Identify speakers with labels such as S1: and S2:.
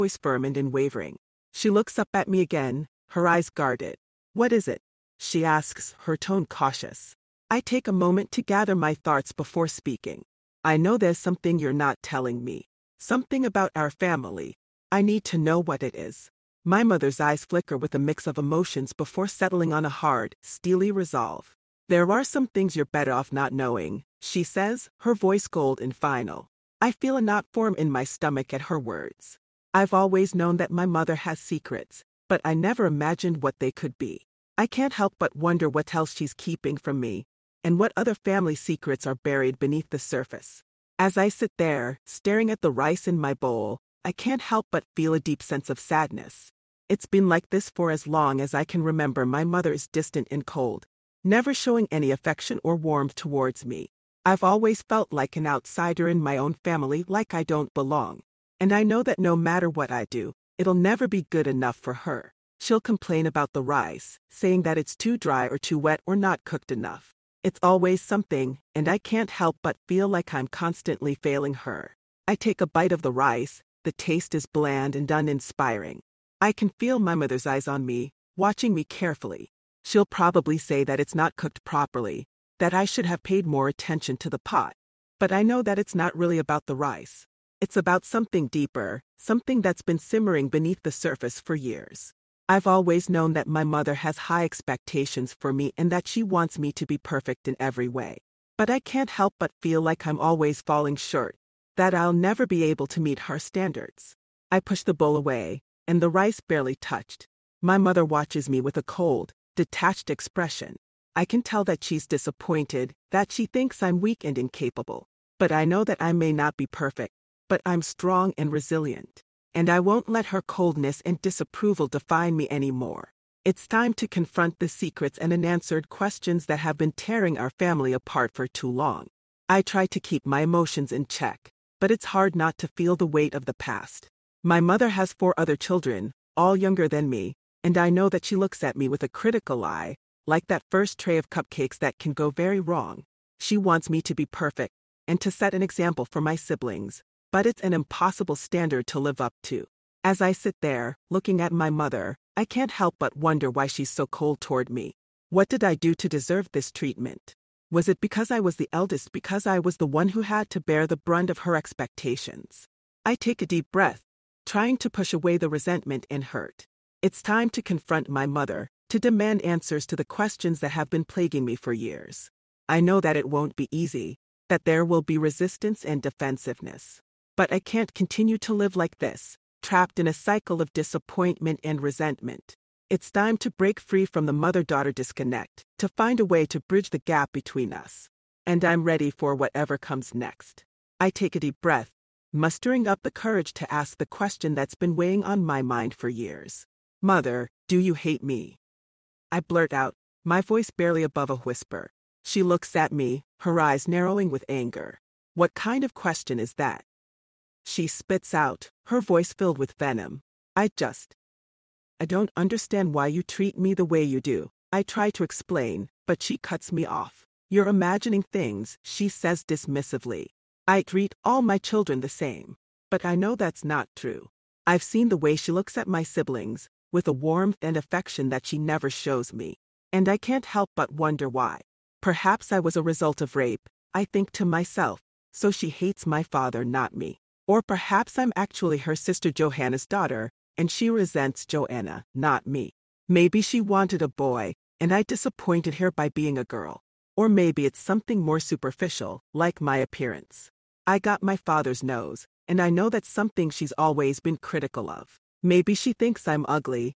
S1: voice firm and unwavering. She looks up at me again, her eyes guarded. "What is it?" she asks, her tone cautious. I take a moment to gather my thoughts before speaking. "I know there's something you're not telling me. Something about our family. I need to know what it is." My mother's eyes flicker with a mix of emotions before settling on a hard, steely resolve. "There are some things you're better off not knowing," she says, her voice cold and final. I feel a knot form in my stomach at her words. I've always known that my mother has secrets, but I never imagined what they could be. I can't help but wonder what else she's keeping from me, and what other family secrets are buried beneath the surface. As I sit there, staring at the rice in my bowl, I can't help but feel a deep sense of sadness. It's been like this for as long as I can remember. My mother is distant and cold, never showing any affection or warmth towards me. I've always felt like an outsider in my own family, like I don't belong. And I know that no matter what I do, it'll never be good enough for her. She'll complain about the rice, saying that it's too dry or too wet or not cooked enough. It's always something, and I can't help but feel like I'm constantly failing her. I take a bite of the rice. The taste is bland and uninspiring. I can feel my mother's eyes on me, watching me carefully. She'll probably say that it's not cooked properly, that I should have paid more attention to the pot. But I know that it's not really about the rice. It's about something deeper, something that's been simmering beneath the surface for years. I've always known that my mother has high expectations for me and that she wants me to be perfect in every way. But I can't help but feel like I'm always falling short, that I'll never be able to meet her standards. I push the bowl away, and the rice barely touched. My mother watches me with a cold, detached expression. I can tell that she's disappointed, that she thinks I'm weak and incapable. But I know that I may not be perfect, but I'm strong and resilient. And I won't let her coldness and disapproval define me anymore. It's time to confront the secrets and unanswered questions that have been tearing our family apart for too long. I try to keep my emotions in check, but it's hard not to feel the weight of the past. My mother has 4 other children, all younger than me, and I know that she looks at me with a critical eye, like that first tray of cupcakes that can go very wrong. She wants me to be perfect, and to set an example for my siblings, but it's an impossible standard to live up to. As I sit there, looking at my mother, I can't help but wonder why she's so cold toward me. What did I do to deserve this treatment? Was it because I was the eldest, because I was the one who had to bear the brunt of her expectations? I take a deep breath, trying to push away the resentment and hurt. It's time to confront my mother, to demand answers to the questions that have been plaguing me for years. I know that it won't be easy, that there will be resistance and defensiveness. But I can't continue to live like this, trapped in a cycle of disappointment and resentment. It's time to break free from the mother-daughter disconnect, to find a way to bridge the gap between us. And I'm ready for whatever comes next. I take a deep breath, mustering up the courage to ask the question that's been weighing on my mind for years. "Mother, do you hate me?" I blurt out, my voice barely above a whisper. She looks at me, her eyes narrowing with anger. "What kind of question is that?" She spits out, her voice filled with venom. I don't understand why you treat me the way you do." I try to explain, but she cuts me off. "You're imagining things," she says dismissively. "I treat all my children the same. But I know that's not true. I've seen the way she looks at my siblings, with a warmth and affection that she never shows me. And I can't help but wonder why. Perhaps I was a result of rape, I think to myself, so she hates my father, not me. Or perhaps I'm actually her sister Johanna's daughter, and she resents Joanna, not me. Maybe she wanted a boy, and I disappointed her by being a girl. Or maybe it's something more superficial, like my appearance. I got my father's nose, and I know that's something she's always been critical of. Maybe she thinks I'm ugly,